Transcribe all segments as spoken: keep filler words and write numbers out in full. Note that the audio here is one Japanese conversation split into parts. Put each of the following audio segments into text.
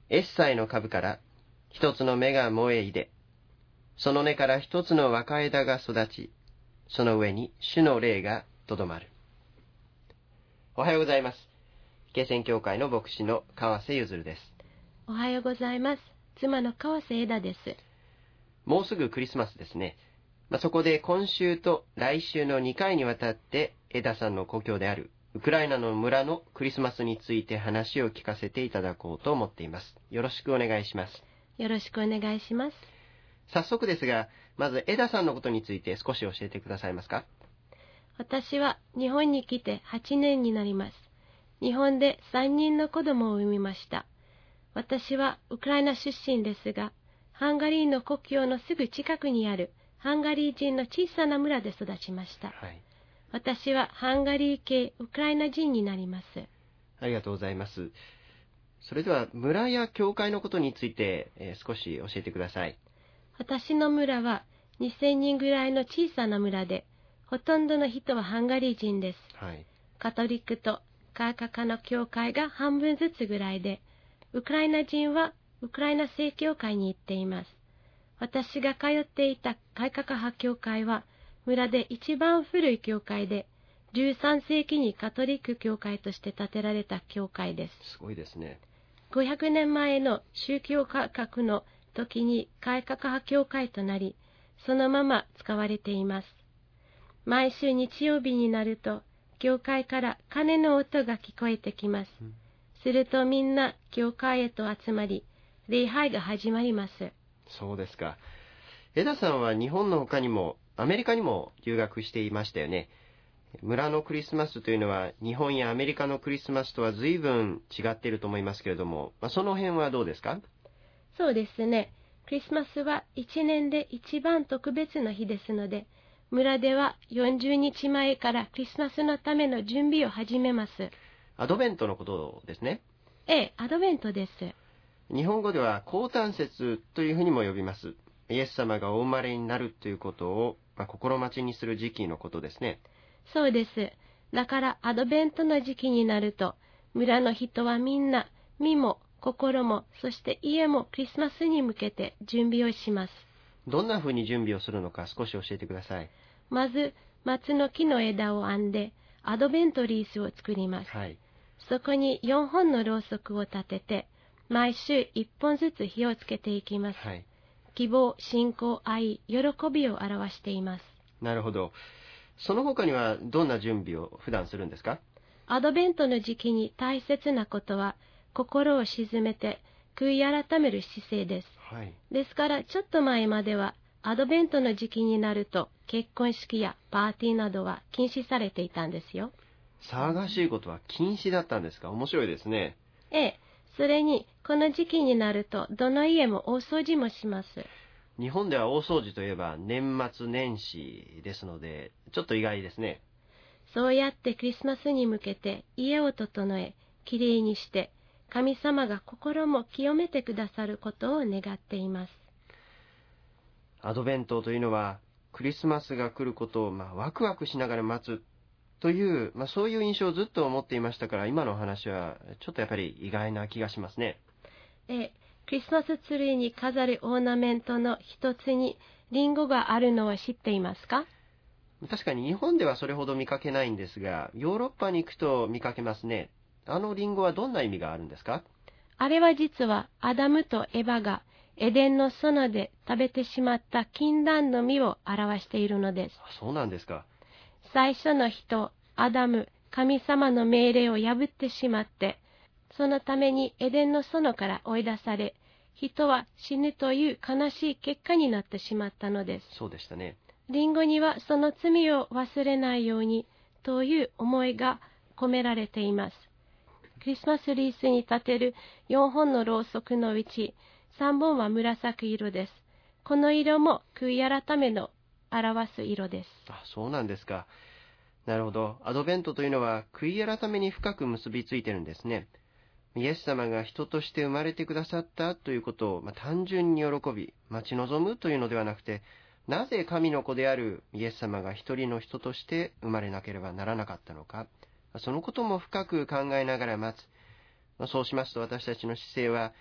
エッサイの株から一つの芽が萌えいで、その根から一つの若枝が育ち、その上に主の霊がとどまる。おはようございます。恵泉教会の牧師の川瀬ゆずるです。 おはようございます。妻の川瀬枝です。 もうすぐクリスマスですね。まあ、そこで今週と来週のにかいにわたって枝さんの故郷であるウクライナの村のクリスマスについて話を聞かせていただこうと思っています。よろしくお願いします。 よろしくお願いします。 早速ですが、まず枝さんのことについて少し教えてくださいますか？ 私は日本に来てはちねんになります。日本でさんにんの子供を産みました。私はウクライナ出身ですが、ハンガリーの国境のすぐ近くにあるハンガリー人の小さな村で育ちました。 はい、 私はハンガリー系ウクライナ人になります。 ありがとうございます。それでは村や教会のことについて、えー、少し教えてください。 私の村はにせんにんぐらいの小さな村で、ほとんどの人はハンガリー人です。 はい、 カトリックと改革の教会が半分ずつぐらいで、ウクライナ人はウクライナ正教会に行っています。私が通っていた改革派教会は村で一番古い教会で、じゅうさんせいきにカトリック教会として建てられた教会です。 すごいですね。 ごひゃくねんまえの宗教改革の時に改革派教会となり、そのまま使われています。毎週日曜日になると、教会から鐘の音が聞こえてきます。うん、するとみんな教会へと集まり、礼拝が始まります。 そうですか。枝さんは日本の他にもアメリカにも留学していましたよね。村のクリスマスというのは日本やアメリカのクリスマスとは随分違っていると思いますけれども、まあ、その辺はどうですか？ そうですね。クリスマスはいちねんで一番特別な日ですので、村ではよんじゅうにちまえからクリスマスのための準備を始めます。 アドベントのことですね。 ええ、アドベントです。 日本語では降誕節というふうにも呼びます。イエス様がお生まれになるということを、まあ、心待ちにする時期のことですね。 そうです。だからアドベントの時期になると、村の人はみんな身も心もそして家もクリスマスに向けて準備をします。 どんなふうに準備をするのか少し教えてください。 まず松の木の枝を編んでアドベントリースを作ります。 はい、 そこによんほんのろうそくを立てて毎週いっぽんずつ火をつけていきます。 はい、 希望、信仰、愛、喜びを表しています。 なるほど。その他にはどんな準備を普段するんですか？ アドベントの時期に大切なことは心を静めて悔い改める姿勢です。 はい、 ですからちょっと前まではアドベントの時期になると結婚式やパーティーなどは禁止されていたんですよ。 騒がしいことは禁止だったんですか？面白いですね。 ええ、それにこの時期になるとどの家も大掃除もします。 日本では大掃除といえば年末年始ですので、ちょっと意外ですね。 そうやってクリスマスに向けて家を整え、きれいにして、神様が心も清めてくださることを願っています。 アドベントというのはクリスマスが来ることを、まあ、ワクワクしながら待つという、まあ、そういう印象をずっと持っていましたから、今の話はちょっとやっぱり意外な気がしますね。 ええ、クリスマスツリーに飾るオーナメントの一つにリンゴがあるのは知っていますか？ 確かに日本ではそれほど見かけないんですが、ヨーロッパに行くと見かけますね。あのリンゴはどんな意味があるんですか？ あれは実はアダムとエバがエデンの園で食べてしまった禁断の実を表しているのです。 そうなんですか。 最初の人、アダム、神様の命令を破ってしまって、そのためにエデンの園から追い出され、人は死ぬという悲しい結果になってしまったのです。 そうでしたね。 リンゴにはその罪を忘れないようにという思いが込められています。クリスマスリースに立てるよんほんのろうそくのうちさんぼんは紫色です。この色も悔い改めの表す色です。 あ、そうなんですか。なるほど。アドベントというのは悔い改めに深く結びついてるんですね。イエス様が人として生まれてくださったということを、まあ、単純に喜び待ち望むというのではなくて、なぜ神の子であるイエス様が一人の人として生まれなければならなかったのか、そのことも深く考えながら待つ。そうしますと私たちの姿勢は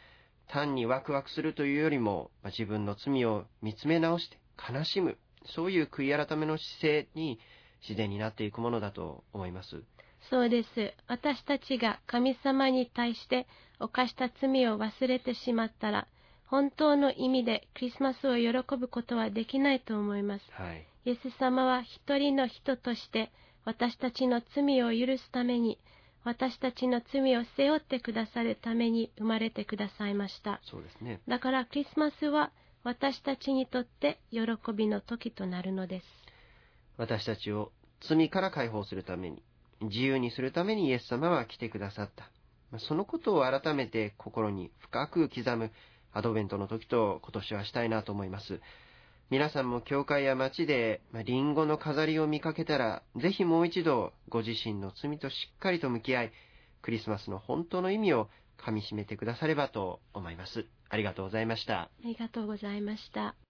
単にワクワクするというよりも、まあ、自分の罪を見つめ直して悲しむ、そういう悔い改めの姿勢に自然になっていくものだと思います。 そうです。私たちが神様に対して犯した罪を忘れてしまったら、本当の意味でクリスマスを喜ぶことはできないと思います。 はい、 イエス様は一人の人として私たちの罪を許すために、私たちの罪を背負ってくださるために生まれてくださいました。 そうですね。 だからクリスマスは私たちにとって喜びの時となるのです。 私たちを罪から解放するために、自由にするためにイエス様は来てくださった。そのことを改めて心に深く刻むアドベントの時と今年はしたいなと思います。皆さんも教会や街でリンゴの飾りを見かけたら、ぜひもう一度ご自身の罪としっかりと向き合い、クリスマスの本当の意味をかみしめてくださればと思います。ありがとうございました。 ありがとうございました。